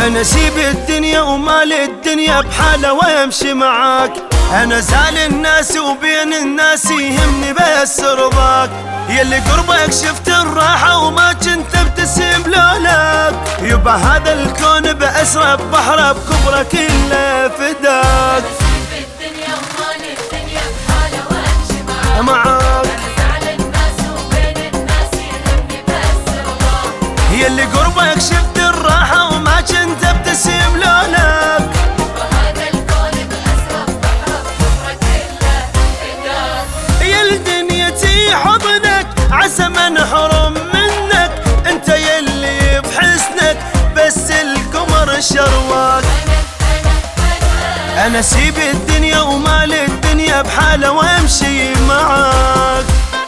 انا سيب الدنيا ومال الدنيا بحالة وامشي معاك. انا زال الناس وبين الناس يهمني بس رضاك. يلي قربك شفت الراحة وما كنت ابتسم لولاك. يبا هذا الكون بأسرى بحره بكبره كله فداك. انا سيب الدنيا ومال الدنيا بحالة وامشي معاك. انا زعل الناس وبين الناس يهمني بس رضاك. يلي قربك شفت الراحة وما كنت ابتسم لولاك. وهذا الكون بأسرى بحره بكبره كله فداك. يا لدنيتي حضنك عسى ما نحرم منك. انت يلي بحسنك بس القمر شرواك. انا سيب الدنيا ومال الدنيا بحالة وامشي معاك.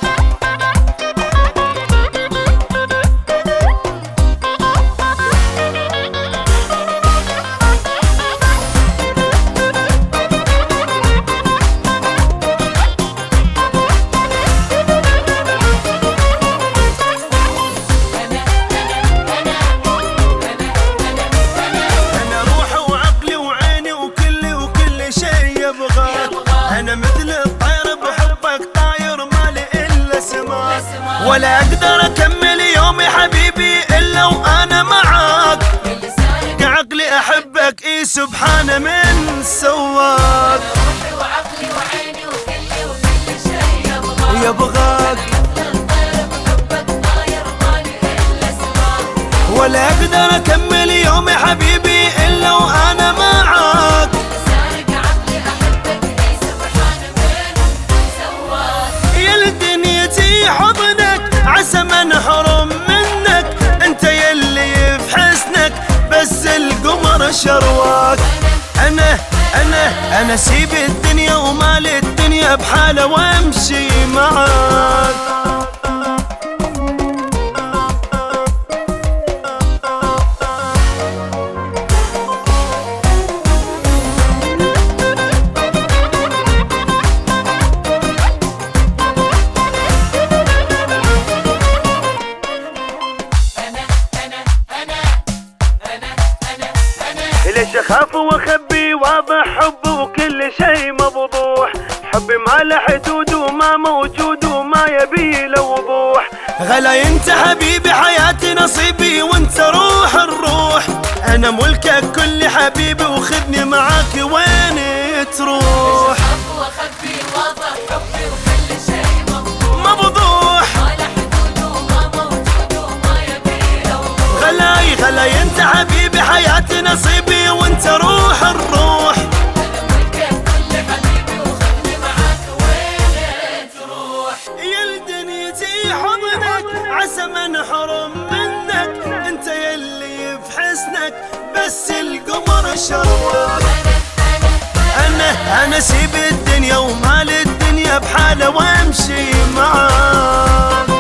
أنا مثل الطير بحبك طاير مالي إلا سماك. ولا أقدر أكمل يومي حبيبي إلا وأنا معاك. كعقلي أحبك إي سبحانه من سواك. روحي وعقلي وعيني وكلي وكل شي يبغاك. يبغاك. الطير بحبك طاير مالي إلا سماك. ولا أقدر أكمل يومي حبيبي إلا وأنا معاك. حضنك عسى ما نحرم منك. انت يلي بحسنك بس القمر شرواك. انا سيب الدنيا ومال الدنيا بحالة وامشي معاك. ليش اخاف واخبي واضح حبي وكل شي مبضوح. حبي ما له حدود وما موجود وما يبي له وضوح. غلا انت حبيبي حياتي نصيبي وانت روح الروح. انا ملكك كل حبيبي وخذني معاك وين تروح. اخاف واخبي واضح حبي وكل شي مبضوح. ما له حدود وما موجود وما يبي له وضوح. غلاي انت حبيبي حياتي نصيبي وانت روح الروح. انا ملكك كل حبيبي وخذني معاك وين تروح. يا لدنيتي حضنك عسى ما نحرم منك. انت يلي بحسنك بس القمر شرواك. انا سيب الدنيا ومال الدنيا بحالة وامشي معاك.